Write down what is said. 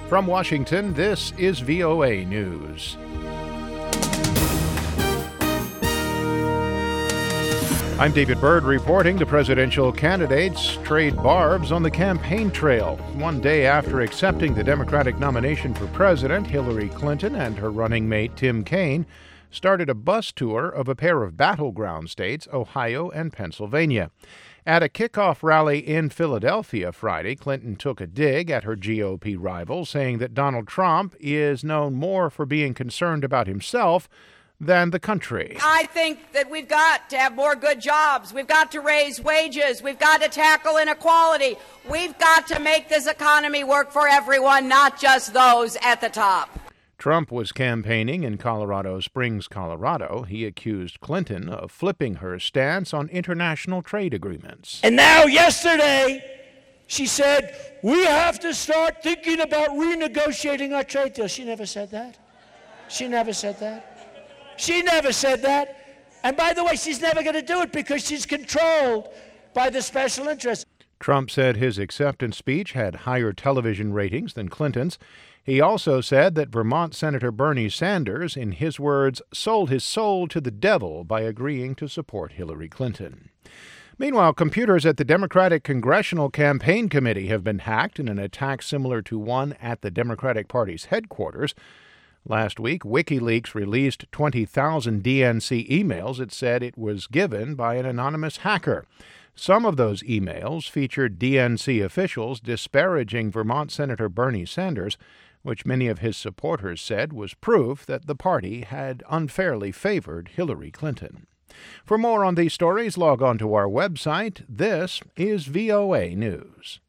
From Washington, this is VOA News. I'm David Byrd reporting. The presidential candidates trade barbs on the campaign trail. One day after accepting the Democratic nomination for president, Hillary Clinton and her running mate Tim Kaine started a bus tour of a pair of battleground states, Ohio and Pennsylvania. At a kickoff rally in Philadelphia Friday, Clinton took a dig at her GOP rival, saying that Donald Trump is known more for being concerned about himself than the country. I think that we've got to have more good jobs. We've got to raise wages. We've got to tackle inequality. We've got to make this economy work for everyone, not just those at the top. Trump was campaigning in Colorado Springs, Colorado. He accused Clinton of flipping her stance on international trade agreements. And now yesterday, she said, we have to start thinking about renegotiating our trade deal. She never said that. She never said that. She never said that. And by the way, she's never going to do it because she's controlled by the special interests. Trump said his acceptance speech had higher television ratings than Clinton's. He also said that Vermont Senator Bernie Sanders, in his words, sold his soul to the devil by agreeing to support Hillary Clinton. Meanwhile, computers at the Democratic Congressional Campaign Committee have been hacked in an attack similar to one at the Democratic Party's headquarters. Last week, WikiLeaks released 20,000 DNC emails it said it was given by an anonymous hacker. Some of those emails featured DNC officials disparaging Vermont Senator Bernie Sanders, which many of his supporters said was proof that the party had unfairly favored Hillary Clinton. For more on these stories, log on to our website. This is VOA News.